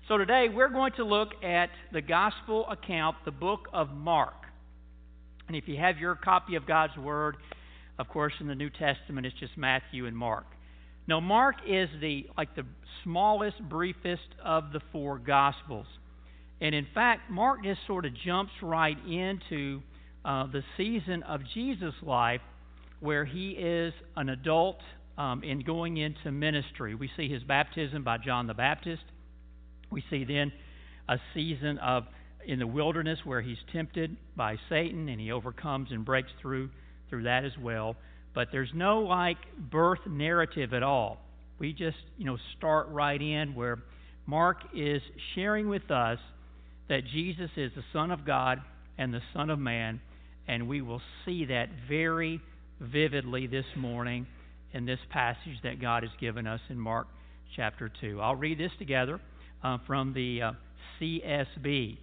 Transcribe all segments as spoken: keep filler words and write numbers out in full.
So today we're going to look at the gospel account, the book of Mark. And if you have your copy of God's Word, of course in the New Testament it's just Matthew and Mark. Now Mark is the like the smallest, briefest of the four gospels. And in fact, Mark just sort of jumps right into uh, the season of Jesus' life where he is an adult um, and going into ministry. We see his baptism by John the Baptist. We see then a season of in the wilderness where he's tempted by Satan and he overcomes and breaks through through that as well. But there's no like birth narrative at all. We just, you know, start right in where Mark is sharing with us that Jesus is the Son of God and the Son of Man, and we will see that very vividly this morning in this passage that God has given us in Mark chapter two. I'll read this together. Uh, from the uh, C S B.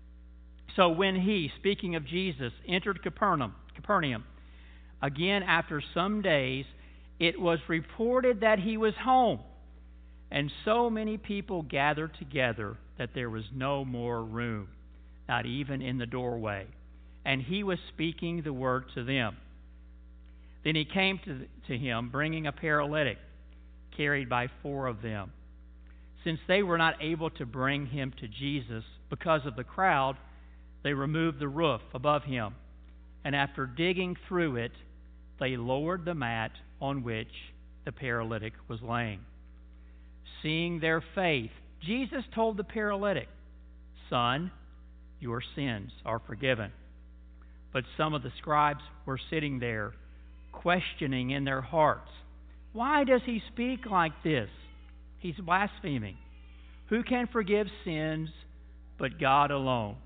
So when he, speaking of Jesus, entered Capernaum, Capernaum, again after some days, it was reported that he was home, and so many people gathered together that there was no more room, not even in the doorway. And he was speaking the word to them. Then he came to, to him, bringing a paralytic, carried by four of them. Since they were not able to bring him to Jesus because of the crowd, they removed the roof above him, and after digging through it, they lowered the mat on which the paralytic was laying. Seeing their faith, Jesus told the paralytic, "Son, your sins are forgiven." But some of the scribes were sitting there, questioning in their hearts, "Why does he speak like this? He's blaspheming. Who can forgive sins but God alone?"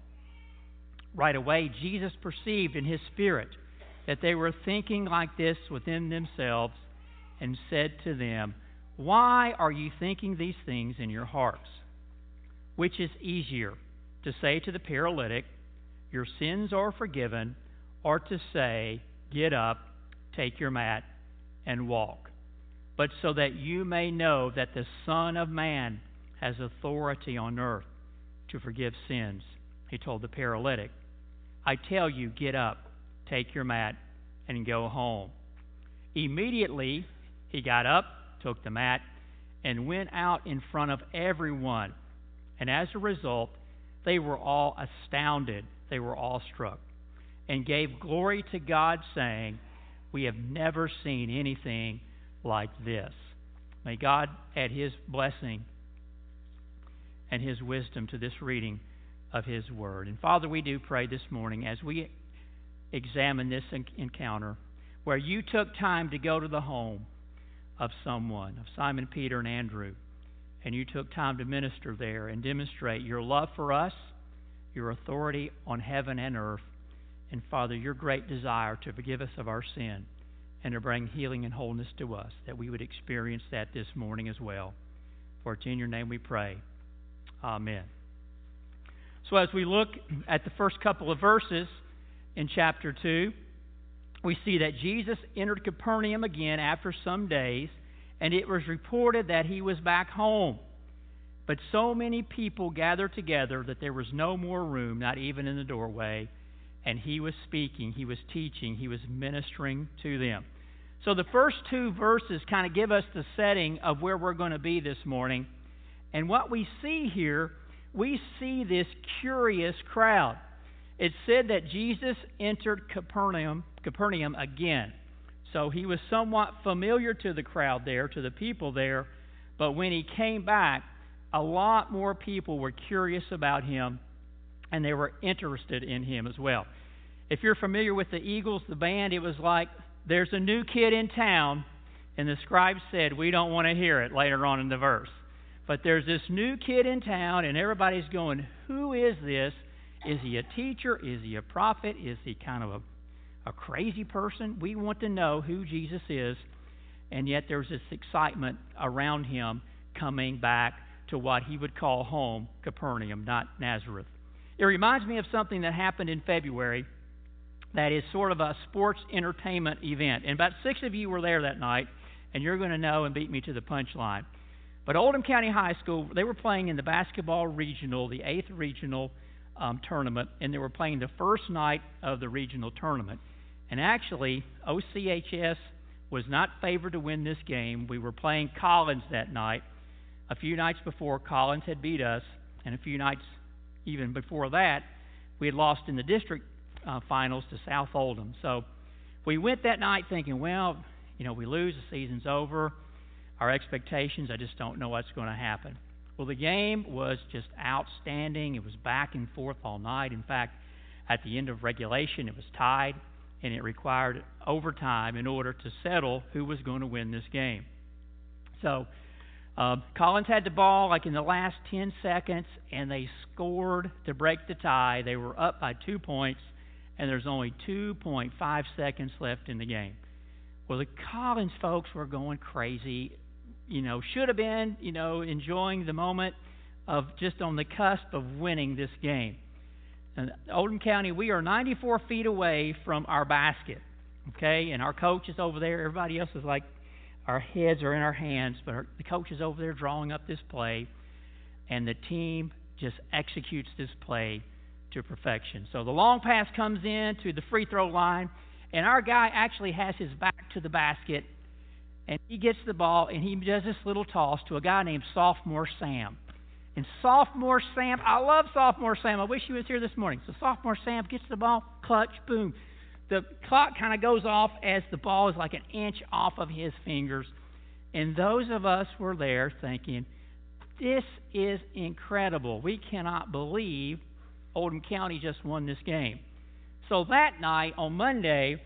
Right away, Jesus perceived in his spirit that they were thinking like this within themselves and said to them, "Why are you thinking these things in your hearts? Which is easier, to say to the paralytic, 'Your sins are forgiven,' or to say, 'Get up, take your mat, and walk'? But so that you may know that the Son of Man has authority on earth to forgive sins," he told the paralytic, "I tell you, get up, take your mat, and go home." Immediately he got up, took the mat, and went out in front of everyone. And as a result, they were all astounded, they were awestruck, and gave glory to God, saying, "We have never seen anything like this." May God add his blessing and his wisdom to this reading of his word. And Father, we do pray this morning as we examine this encounter where you took time to go to the home of someone, of Simon Peter and Andrew, and you took time to minister there and demonstrate your love for us, your authority on heaven and earth, and Father, your great desire to forgive us of our sin and to bring healing and wholeness to us, that we would experience that this morning as well. For it's in your name we pray. Amen. So as we look at the first couple of verses in chapter two, we see that Jesus entered Capernaum again after some days, and it was reported that he was back home. But so many people gathered together that there was no more room, not even in the doorway, and he was speaking, he was teaching, he was ministering to them. So the first two verses kind of give us the setting of where we're going to be this morning. And what we see here, we see this curious crowd. It said that Jesus entered Capernaum, Capernaum again. So he was somewhat familiar to the crowd there, to the people there. But when he came back, a lot more people were curious about him, and they were interested in him as well. If you're familiar with the Eagles, the band, it was like, "There's a new kid in town," and the scribes said, "We don't want to hear it," later on in the verse. But there's this new kid in town, and everybody's going, "Who is this? Is he a teacher? Is he a prophet? Is he kind of a, a crazy person? We want to know who Jesus is." And yet there's this excitement around him coming back to what he would call home, Capernaum, not Nazareth. It reminds me of something that happened in February that is sort of a sports entertainment event. And about six of you were there that night, and you're going to know and beat me to the punchline. But Oldham County High School, they were playing in the basketball regional, the eighth regional um, tournament, and they were playing the first night of the regional tournament. And actually, O C H S was not favored to win this game. We were playing Collins that night. A few nights before, Collins had beat us, and a few nights even before that, we had lost in the district uh, finals to South Oldham. So we went that night thinking, well, you know, we lose, the season's over. Our expectations, I just don't know what's going to happen. Well, the game was just outstanding. It was back and forth all night. In fact, at the end of regulation, it was tied, and it required overtime in order to settle who was going to win this game. So uh, Collins had the ball like in the last ten seconds, and they scored to break the tie. They were up by two points, and there's only two point five seconds left in the game. Well, the Collins folks were going crazy. You know, should have been, you know, enjoying the moment of just on the cusp of winning this game. And Oldham County, we are ninety-four feet away from our basket, okay? And our coach is over there. Everybody else is like, our heads are in our hands, but our, the coach is over there drawing up this play, and the team just executes this play to perfection. So the long pass comes in to the free throw line, and our guy actually has his back to the basket, and he gets the ball, and he does this little toss to a guy named Sophomore Sam. And Sophomore Sam, I love Sophomore Sam. I wish he was here this morning. So Sophomore Sam gets the ball, clutch, boom. The clock kind of goes off as the ball is like an inch off of his fingers. And those of us were there thinking, this is incredible. We cannot believe Oldham County just won this game. So that night, on Monday,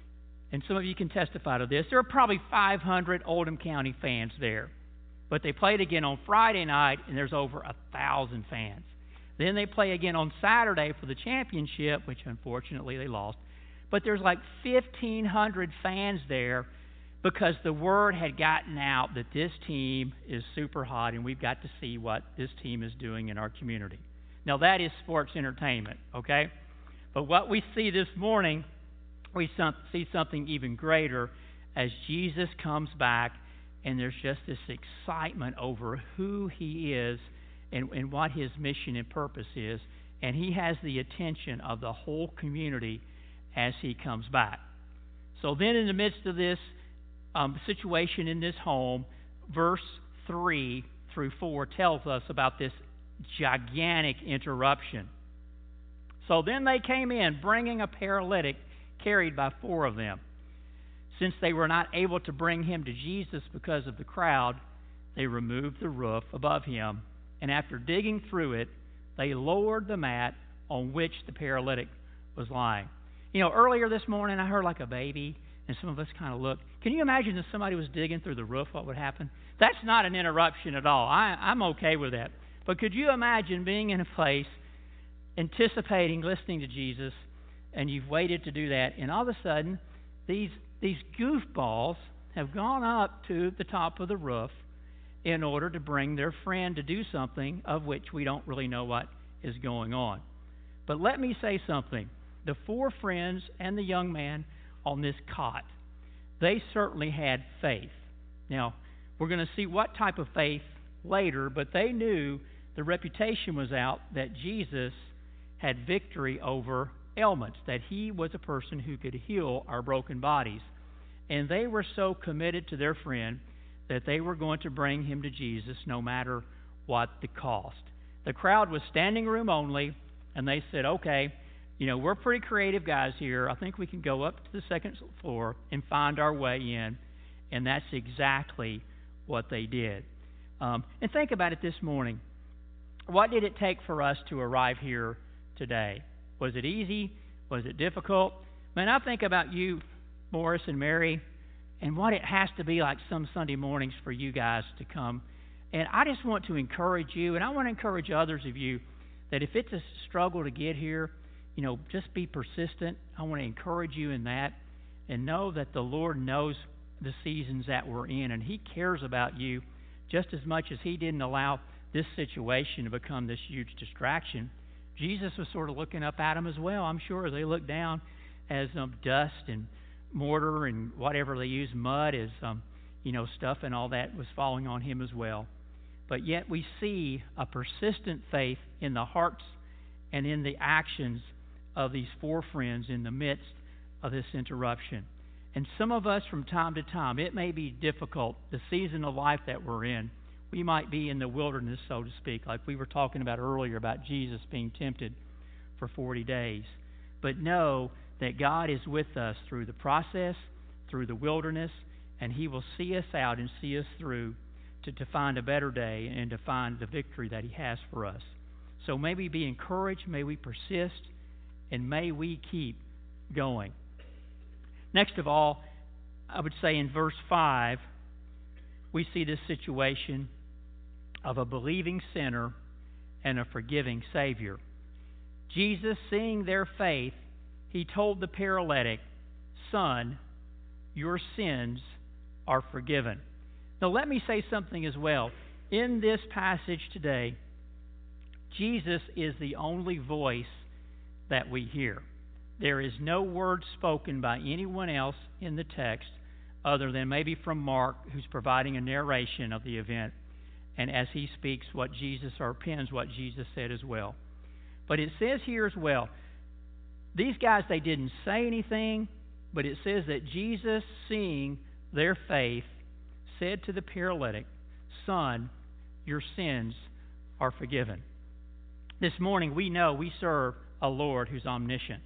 and some of you can testify to this, there were probably five hundred Oldham County fans there. But they played again on Friday night, and there's over a thousand fans. Then they play again on Saturday for the championship, which unfortunately they lost. But there's like fifteen hundred fans there because the word had gotten out that this team is super hot, and we've got to see what this team is doing in our community. Now, that is sports entertainment, okay? But what we see this morning, we see something even greater as Jesus comes back, and there's just this excitement over who he is and, and what his mission and purpose is. And he has the attention of the whole community as he comes back. So then in the midst of this um, situation in this home, verse three through four tells us about this gigantic interruption. So then they came in, bringing a paralytic carried by four of them. Since they were not able to bring him to Jesus because of the crowd, they removed the roof above him, and after digging through it, they lowered the mat on which the paralytic was lying. You know, earlier this morning I heard like a baby, and some of us kind of looked. Can you imagine if somebody was digging through the roof, what would happen? That's not an interruption at all. I, I'm okay with that. But could you imagine being in a place, anticipating listening to Jesus, and you've waited to do that, and all of a sudden, these these goofballs have gone up to the top of the roof in order to bring their friend to do something of which we don't really know what is going on. But let me say something. The four friends and the young man on this cot, they certainly had faith. Now, we're going to see what type of faith later, but they knew the reputation was out that Jesus had victory over ailments, that he was a person who could heal our broken bodies. And they were so committed to their friend that they were going to bring him to Jesus no matter what the cost. The crowd was standing room only, and they said, okay, you know, we're pretty creative guys here. I think we can go up to the second floor and find our way in. And that's exactly what they did. Um, and think about it this morning. What did it take for us to arrive here today? Was it easy? Was it difficult? Man, I think about you, Morris and Mary, and what it has to be like some Sunday mornings for you guys to come. And I just want to encourage you, and I want to encourage others of you, that if it's a struggle to get here, you know, just be persistent. I want to encourage you in that, and know that the Lord knows the seasons that we're in, and he cares about you just as much as he didn't allow this situation to become this huge distraction. Jesus was sort of looking up at them as well, I'm sure. They looked down as um, dust and mortar and whatever they used, mud as, um, you know, stuff and all that was falling on him as well. but yet we see a persistent faith in the hearts and in the actions of these four friends in the midst of this interruption. And some of us from time to time, it may be difficult, the season of life that we're in. We might be in the wilderness, so to speak, like we were talking about earlier about Jesus being tempted for forty days. But know that God is with us through the process, through the wilderness, and He will see us out and see us through to, to find a better day and to find the victory that He has for us. So may we be encouraged, may we persist, and may we keep going. Next of all, I would say in verse five, we see this situation of a believing sinner and a forgiving Savior. Jesus, seeing their faith, He told the paralytic, "Son, your sins are forgiven." Now let me say something as well. In this passage today, Jesus is the only voice that we hear. There is no word spoken by anyone else in the text other than maybe from Mark, who's providing a narration of the event, and as he speaks what Jesus, or pens what Jesus said as well. But it says here as well, these guys, they didn't say anything, but it says that Jesus, seeing their faith, said to the paralytic, "Son, your sins are forgiven." This morning we know we serve a Lord who's omniscient.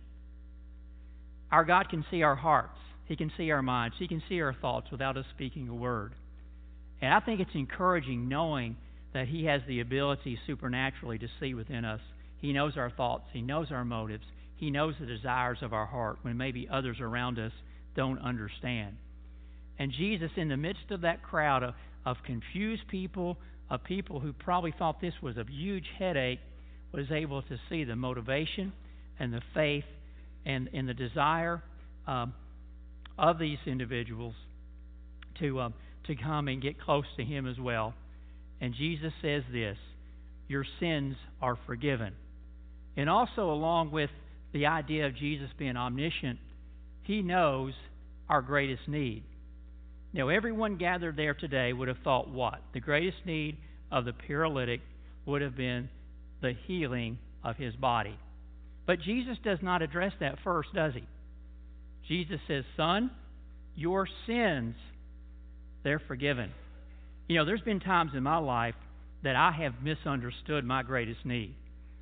Our God can see our hearts. He can see our minds. He can see our thoughts without us speaking a word. And I think it's encouraging knowing that He has the ability supernaturally to see within us. He knows our thoughts. He knows our motives. He knows the desires of our heart when maybe others around us don't understand. And Jesus, in the midst of that crowd of, of confused people, of people who probably thought this was a huge headache, was able to see the motivation and the faith and, and the desire um, of these individuals to, um, to come and get close to Him as well. And Jesus says this, "Your sins are forgiven." And also, along with the idea of Jesus being omniscient, He knows our greatest need. Now, everyone gathered there today would have thought what? The greatest need of the paralytic would have been the healing of his body. But Jesus does not address that first, does He? Jesus says, "Son, your sins, they're forgiven." You know, there's been times in my life that I have misunderstood my greatest need.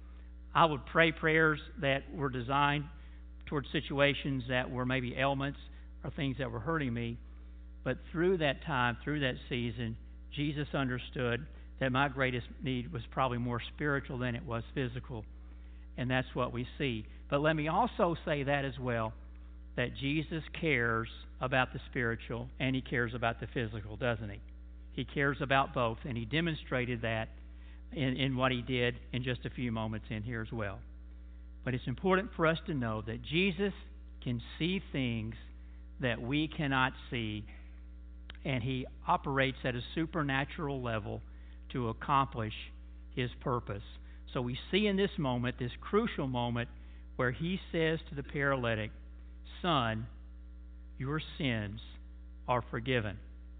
I would pray prayers that were designed towards situations that were maybe ailments or things that were hurting me. But through that time, through that season, Jesus understood that my greatest need was probably more spiritual than it was physical. And that's what we see. But let me also say that as well, that Jesus cares about the spiritual and He cares about the physical, doesn't He? He cares about both, and He demonstrated that in, in what He did in just a few moments in here as well. But it's important for us to know that Jesus can see things that we cannot see, and He operates at a supernatural level to accomplish His purpose. So we see in this moment, this crucial moment, where He says to the paralytic, "Son, your sins are forgiven."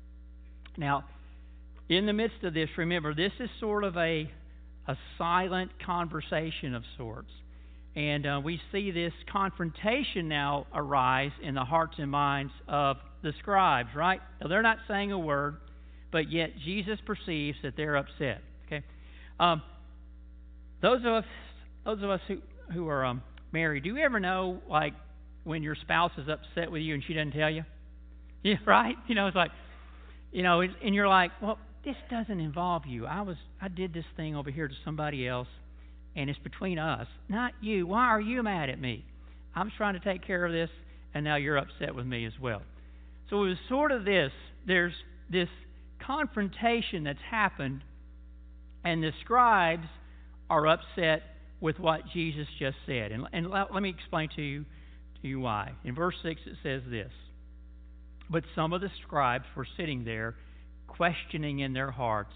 Now, in the midst of this, remember, this is sort of a, a silent conversation of sorts. And uh, we see this confrontation now arise in the hearts and minds of the scribes, right? Now, they're not saying a word, but yet Jesus perceives that they're upset. Okay, um, those of us, those of us who who are um, married, do you ever know, like, when your spouse is upset with you and she doesn't tell you? Yeah, right? You know, it's like, you know, and you're like, well, this doesn't involve you. I was, I did this thing over here to somebody else, and it's between us, not you. Why are you mad at me? I'm trying to take care of this, and now you're upset with me as well. So it was sort of this, there's this confrontation that's happened, and the scribes are upset with what Jesus just said. And, and let, let me explain to you, to you why. In verse six it says this, "But some of the scribes were sitting there, questioning in their hearts,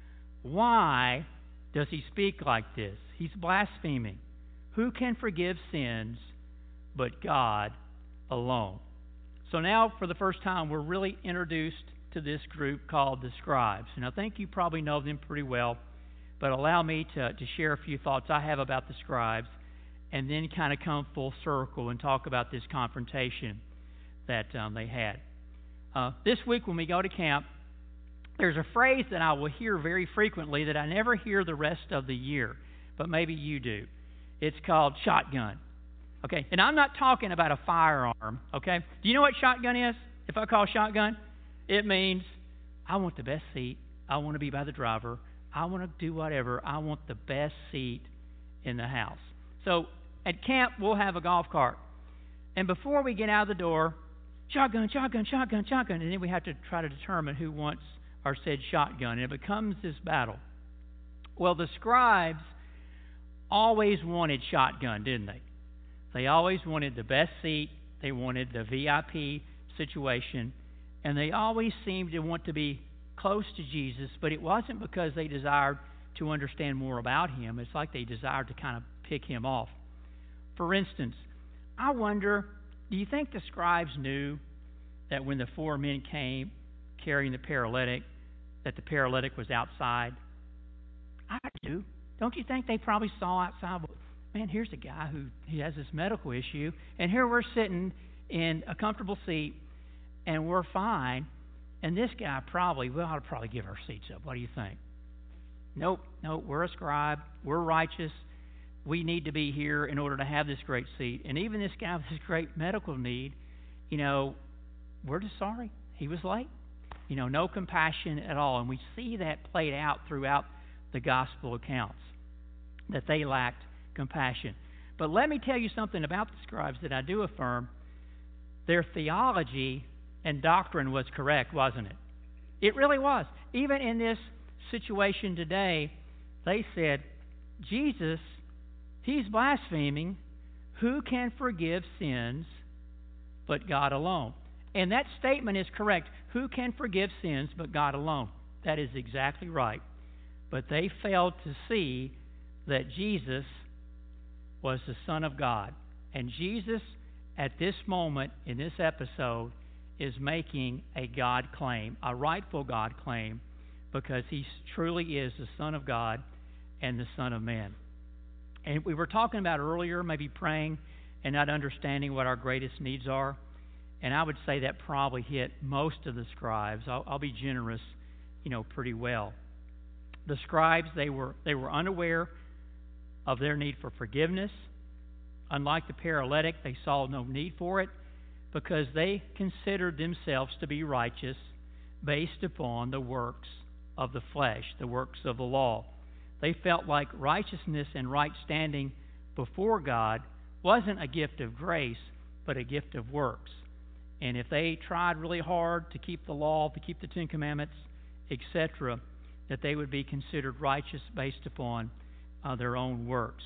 'Why does He speak like this? He's blaspheming. Who can forgive sins but God alone?'" So now, for the first time, we're really introduced to this group called the scribes. And I think you probably know them pretty well, but allow me to, to share a few thoughts I have about the scribes and then kind of come full circle and talk about this confrontation that um, they had. Uh, this week when we go to camp, there's a phrase that I will hear very frequently that I never hear the rest of the year, but maybe you do. It's called shotgun. Okay, and I'm not talking about a firearm, okay? Do you know what shotgun is? If I call shotgun, it means I want the best seat. I want to be by the driver. I want to do whatever. I want the best seat in the house. So at camp, we'll have a golf cart. And before we get out of the door, shotgun, shotgun, shotgun, shotgun. And then we have to try to determine who wants our said shotgun. And it becomes this battle. Well, the scribes always wanted shotgun, didn't they? They always wanted the best seat. They wanted the V I P situation. And they always seemed to want to be close to Jesus, but it wasn't because they desired to understand more about him. It's like they desired to kind of pick him off. For instance, I wonder, do you think the scribes knew that when the four men came carrying the paralytic, that the paralytic was outside? I do. Don't you think they probably saw outside, man, here's a guy who he has this medical issue, and here we're sitting in a comfortable seat, and we're fine, and this guy probably, we ought to probably give our seats up. What do you think? Nope, nope, we're a scribe, we're righteous, we need to be here in order to have this great seat. And even this guy with this great medical need, you know, we're just sorry. He was late. You know, no compassion at all. And we see that played out throughout the gospel accounts, that they lacked compassion. But let me tell you something about the scribes that I do affirm. Their theology and doctrine was correct, wasn't it? It really was. Even in this situation today, they said, Jesus, he's blaspheming. Who can forgive sins but God alone? And that statement is correct. Who can forgive sins but God alone? That is exactly right. But they failed to see that Jesus was the Son of God. And Jesus, at this moment in this episode, is making a God claim, a rightful God claim, because he truly is the Son of God and the Son of Man. And we were talking about earlier, maybe praying and not understanding what our greatest needs are. And I would say that probably hit most of the scribes. I'll, I'll be generous, you know, pretty well. The scribes, they were they were unaware of their need for forgiveness. Unlike the paralytic, they saw no need for it because they considered themselves to be righteous based upon the works of the flesh, the works of the law. They felt like righteousness and right standing before God wasn't a gift of grace, but a gift of works. And if they tried really hard to keep the law, to keep the Ten Commandments, et cetera, that they would be considered righteous based upon uh, their own works.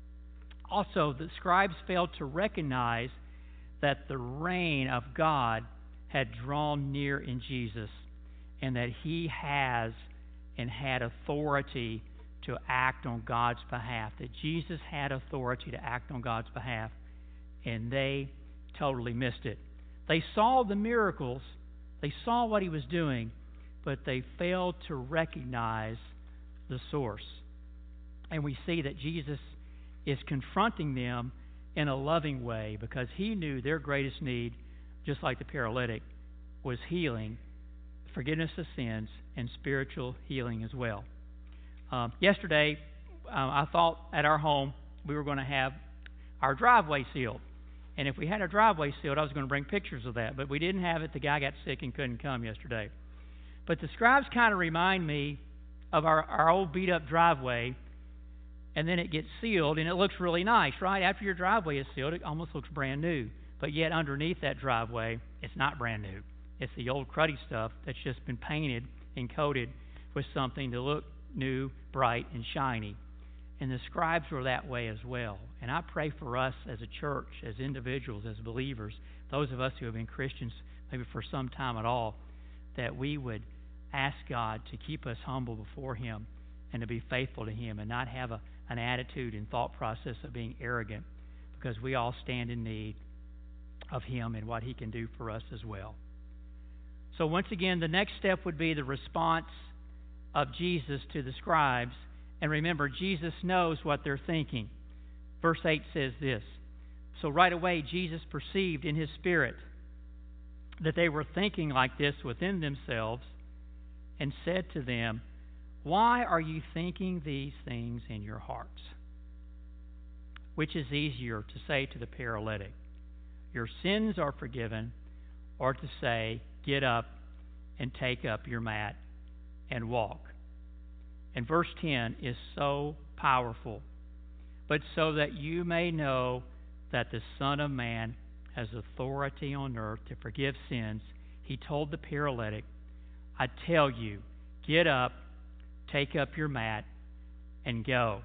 Also, the scribes failed to recognize that the reign of God had drawn near in Jesus and that he has and had authority to act on God's behalf, that Jesus had authority to act on God's behalf, and they totally missed it. They saw the miracles, they saw what he was doing, but they failed to recognize the source. And we see that Jesus is confronting them in a loving way because he knew their greatest need, just like the paralytic, was healing, forgiveness of sins, and spiritual healing as well. Um, yesterday, uh, I thought at our home we were going to have our driveway sealed. And if we had our driveway sealed, I was going to bring pictures of that. But we didn't have it. The guy got sick and couldn't come yesterday. But the scribes kind of remind me of our, our old beat-up driveway, and then it gets sealed, and it looks really nice, right? After your driveway is sealed, it almost looks brand new. But yet underneath that driveway, it's not brand new. It's the old cruddy stuff that's just been painted and coated with something to look new, bright, and shiny. And the scribes were that way as well. And I pray for us as a church, as individuals, as believers, those of us who have been Christians maybe for some time at all, that we would ask God to keep us humble before him and to be faithful to him and not have a, an attitude and thought process of being arrogant, because we all stand in need of him and what he can do for us as well. So once again, the next step would be the response of Jesus to the scribes. And remember, Jesus knows what they're thinking. Verse eight says this, "So right away Jesus perceived in his spirit that they were thinking like this within themselves, and said to them, 'Why are you thinking these things in your hearts?' Which is easier, to say to the paralytic, 'Your sins are forgiven,' or to say, 'Get up and take up your mat and walk'?" And verse ten is so powerful. "But so that you may know that the Son of Man has authority on earth to forgive sins," he told the paralytic, "I tell you, get up, take up your mat, and go."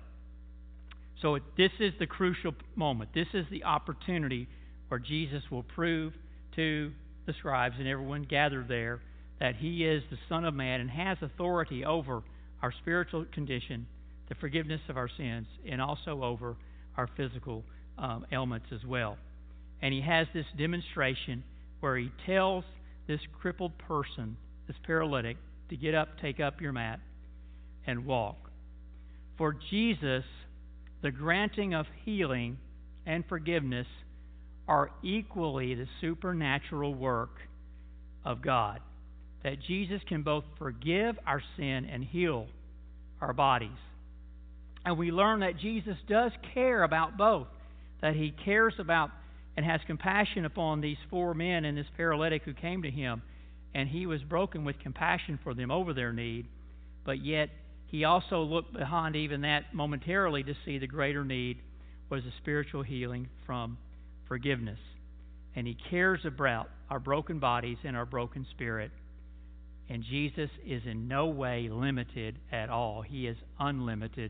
So this is the crucial moment. This is the opportunity where Jesus will prove to the scribes and everyone gathered there that he is the Son of Man and has authority over our spiritual condition, the forgiveness of our sins, and also over our physical um, ailments as well. And he has this demonstration where he tells this crippled person, this paralytic, to get up, take up your mat, and walk. For Jesus, the granting of healing and forgiveness are equally the supernatural work of God. That Jesus can both forgive our sin and heal our bodies. And we learn that Jesus does care about both. That he cares about and has compassion upon these four men and this paralytic who came to him. And he was broken with compassion for them over their need. But yet he also looked behind even that momentarily to see the greater need was a spiritual healing from forgiveness. And he cares about our broken bodies and our broken spirit. And Jesus is in no way limited at all. He is unlimited,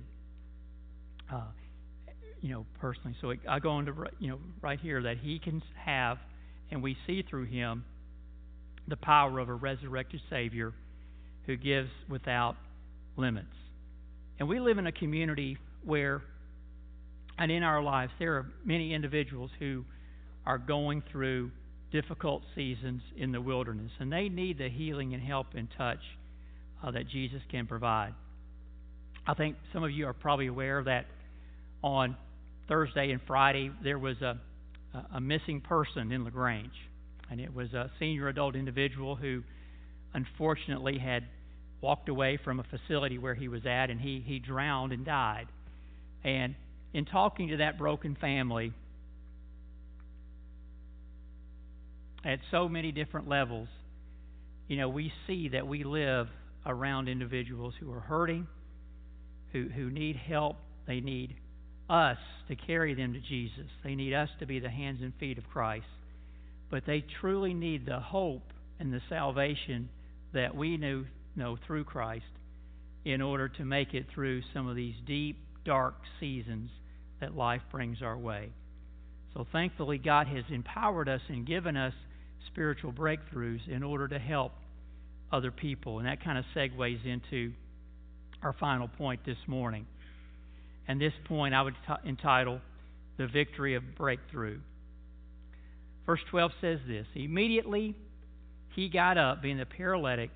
uh, you know, personally. So it, I go into, you know, right here that he can have, and we see through him, the power of a resurrected Savior who gives without limits. And we live in a community where, and in our lives, there are many individuals who are going through difficult seasons in the wilderness, and they need the healing and help and touch uh, that Jesus can provide. I think some of you are probably aware that on Thursday and Friday there was a, a missing person in LaGrange, and it was a senior adult individual who unfortunately had walked away from a facility where he was at, and he, he drowned and died. And in talking to that broken family, at so many different levels, you know, we see that we live around individuals who are hurting, who, who need help. They need us to carry them to Jesus. They need us to be the hands and feet of Christ. But they truly need the hope and the salvation that we knew, know through Christ in order to make it through some of these deep, dark seasons that life brings our way. So thankfully, God has empowered us and given us spiritual breakthroughs in order to help other people. And that kind of segues into our final point this morning. And this point I would t- entitle The Victory of Breakthrough. Verse twelve says this, "Immediately he got up, being the paralytic,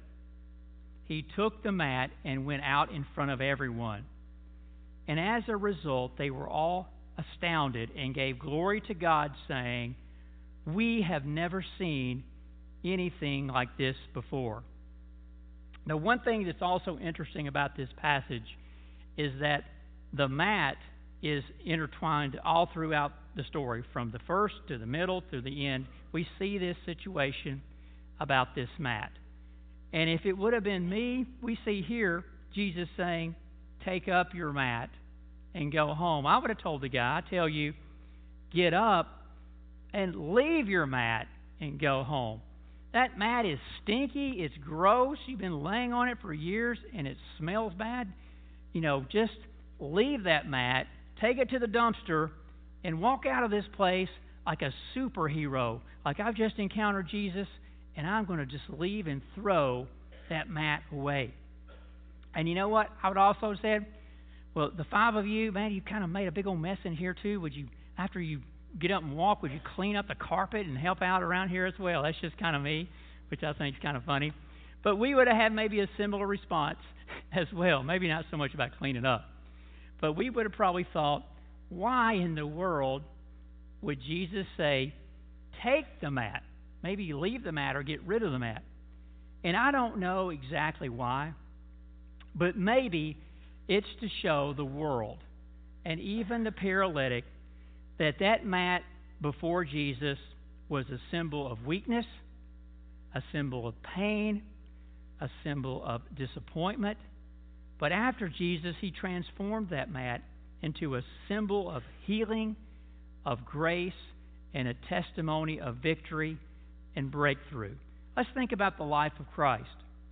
he took the mat and went out in front of everyone. And as a result, they were all astounded and gave glory to God, saying, 'We have never seen anything like this before.'" Now, one thing that's also interesting about this passage is that the mat is intertwined all throughout the story, from the first to the middle to the end. We see this situation about this mat. And if it would have been me, we see here Jesus saying, "Take up your mat and go home." I would have told the guy, I tell you, get up and leave your mat and go home. That mat is stinky, it's gross, you've been laying on it for years and it smells bad. You know, just leave that mat, take it to the dumpster, and walk out of this place like a superhero. Like, I've just encountered Jesus, and I'm going to just leave and throw that mat away. And you know what? I would also have said, well, the five of you, man, you kind of made a big old mess in here too. Would you, after you get up and walk, would you clean up the carpet and help out around here as well? That's just kind of me. which I think is kind of funny. But we would have had maybe a similar response as well. Maybe not so much about cleaning up. But we would have probably thought, why in the world would Jesus say, take the mat? Maybe leave the mat or get rid of the mat. And I don't know exactly why, but maybe it's to show the world and even the paralytic that that mat before Jesus was a symbol of weakness, a symbol of pain, a symbol of disappointment. But after Jesus, he transformed that mat into a symbol of healing, of grace, and a testimony of victory and breakthrough. Let's think about the life of Christ.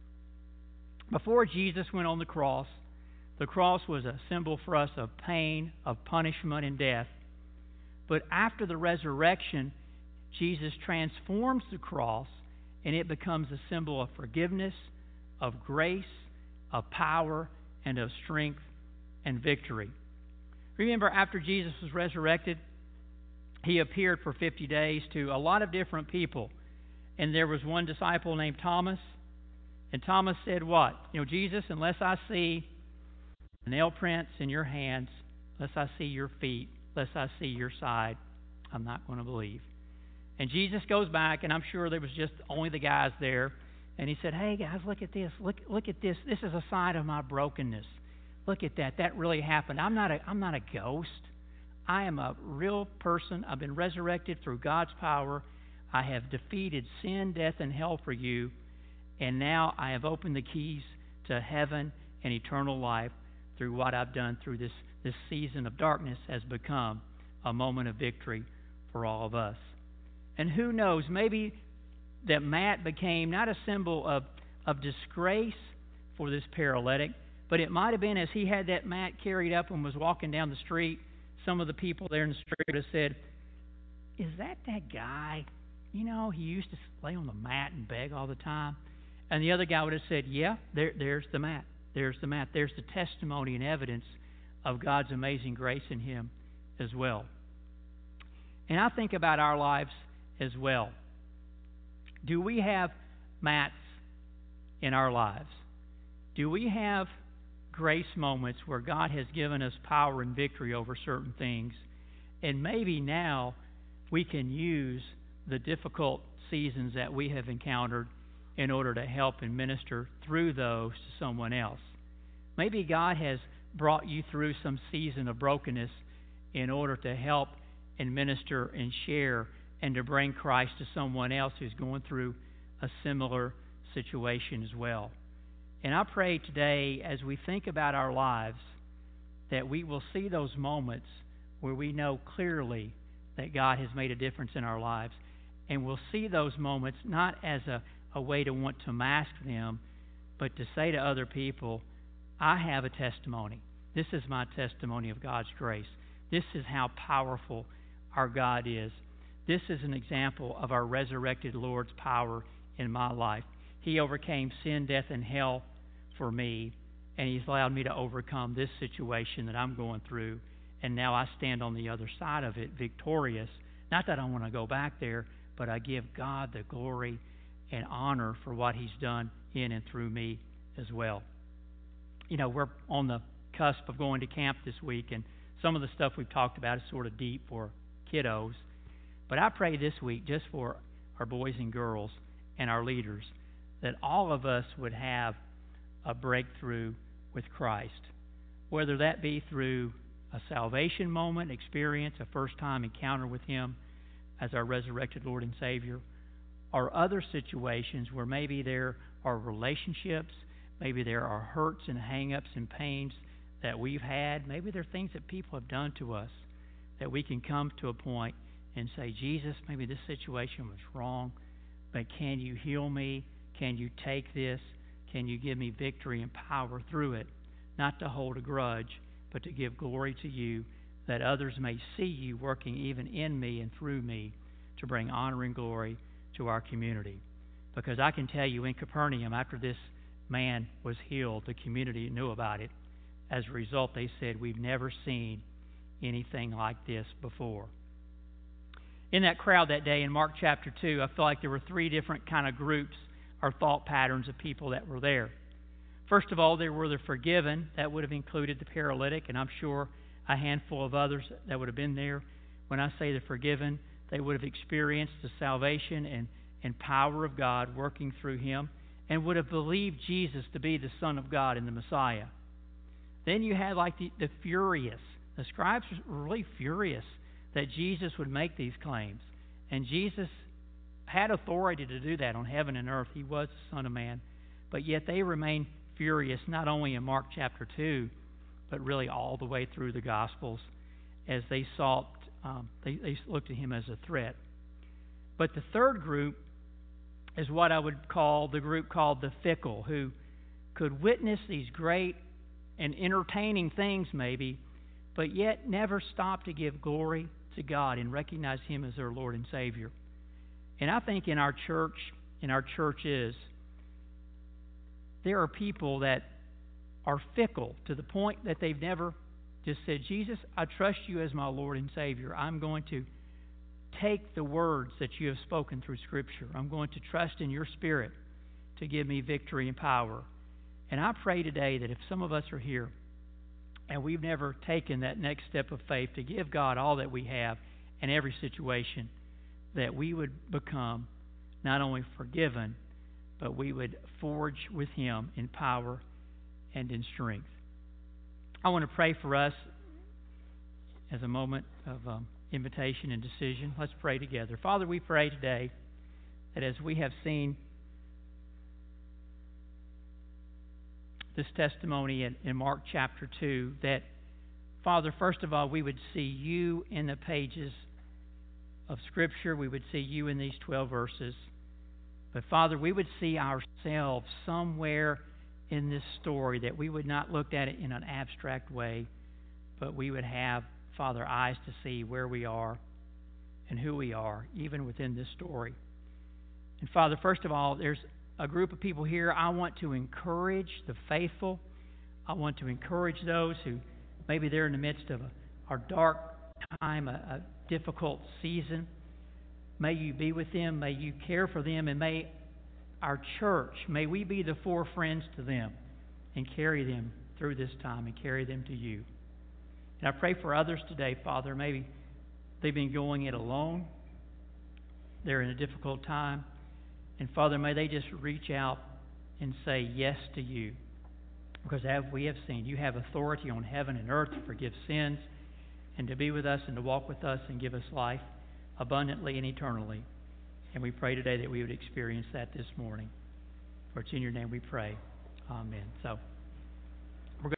Before Jesus went on the cross, the cross was a symbol for us of pain, of punishment, and death. But after the resurrection, Jesus transforms the cross, and it becomes a symbol of forgiveness, of grace, of power, and of strength and victory. Remember, after Jesus was resurrected, he appeared for fifty days to a lot of different people. And there was one disciple named Thomas. And Thomas said what? You know, Jesus, unless I see the nail prints in your hands, unless I see your feet, unless I see your side, I'm not going to believe. And Jesus goes back, and I'm sure there was just only the guys there. And he said, hey, guys, look at this. Look look at this. This is a sign of my brokenness. Look at that. That really happened. I'm not a, I'm not a ghost. I am a real person. I've been resurrected through God's power. I have defeated sin, death, and hell for you. And now I have opened the keys to heaven and eternal life through what I've done through this, this season of darkness has become a moment of victory for all of us. And who knows, maybe that mat became not a symbol of, of disgrace for this paralytic, but it might have been as he had that mat carried up and was walking down the street, some of the people there in the street would have said, is that that guy? You know, he used to lay on the mat and beg all the time. And the other guy would have said, yeah, there, there's the mat. There's the mat. There's the testimony and evidence of God's amazing grace in him as well. And I think about our lives as well. Do we have mats in our lives? Do we have grace moments where God has given us power and victory over certain things? And maybe now we can use the difficult seasons that we have encountered in order to help and minister through those to someone else. Maybe God has brought you through some season of brokenness in order to help and minister and share and to bring Christ to someone else who's going through a similar situation as well. And I pray today, as we think about our lives, that we will see those moments where we know clearly that God has made a difference in our lives. And we'll see those moments not as a, a way to want to mask them, but to say to other people, I have a testimony. This is my testimony of God's grace. This is how powerful our God is. This is an example of our resurrected Lord's power in my life. He overcame sin, death, and hell for me, and He's allowed me to overcome this situation that I'm going through, and now I stand on the other side of it victorious. Not that I want to go back there, but I give God the glory and honor for what He's done in and through me as well. You know, we're on the cusp of going to camp this week, and some of the stuff we've talked about is sort of deep for kiddos. But I pray this week just for our boys and girls and our leaders that all of us would have a breakthrough with Christ, whether that be through a salvation moment, experience, a first-time encounter with Him as our resurrected Lord and Savior, or other situations where maybe there are relationships, maybe there are hurts and hang-ups and pains that we've had, maybe there are things that people have done to us, that we can come to a point and say, Jesus, maybe this situation was wrong, but can you heal me? Can you take this? Can you give me victory and power through it? Not to hold a grudge, but to give glory to you, that others may see you working even in me and through me to bring honor and glory to our community. Because I can tell you, in Capernaum, after this man was healed, the community knew about it. As a result, they said, we've never seen anything like this before. In that crowd that day in Mark chapter two, I feel like there were three different kind of groups or thought patterns of people that were there. First of all, there were the forgiven. That would have included the paralytic, and I'm sure a handful of others that would have been there. When I say the forgiven, they would have experienced the salvation and, and power of God working through him, and would have believed Jesus to be the Son of God and the Messiah. Then you had like the, the furious. The scribes were really furious that Jesus would make these claims. And Jesus had authority to do that on heaven and earth. He was the Son of Man. But yet they remained furious, not only in Mark chapter two, but really all the way through the Gospels, as they sought, um, they, they looked at him as a threat. But the third group is what I would call the group called the fickle, who could witness these great and entertaining things maybe, but yet never stop to give glory to God and recognize him as their Lord and Savior. And I think in our church, in our churches, there are people that are fickle to the point that they've never just said, Jesus, I trust you as my Lord and Savior. I'm going to take the words that you have spoken through Scripture. I'm going to trust in your Spirit to give me victory and power. And I pray today that if some of us are here and we've never taken that next step of faith to give God all that we have in every situation, that we would become not only forgiven, but we would forge with him in power and in strength. I want to pray for us as a moment of um, invitation and decision. Let's pray together. Father, we pray today that as we have seen this testimony in, in Mark chapter two, that, Father, first of all, we would see you in the pages of Scripture. We would see you in these twelve verses. But, Father, we would see ourselves somewhere in this story, that we would not look at it in an abstract way, but we would have, Father, eyes to see where we are and who we are, even within this story. And, Father, first of all, there's a group of people here. I want to encourage the faithful. I want to encourage those who maybe they're in the midst of a, a dark time, a, a difficult season. May you be with them. May you care for them. And may our church, may we be the four friends to them and carry them through this time and carry them to you. And I pray for others today, Father. Maybe they've been going it alone. They're in a difficult time. And Father, may they just reach out and say yes to you. Because as we have seen, you have authority on heaven and earth to forgive sins and to be with us and to walk with us and give us life abundantly and eternally. And we pray today that we would experience that this morning. For it's in your name we pray. Amen. So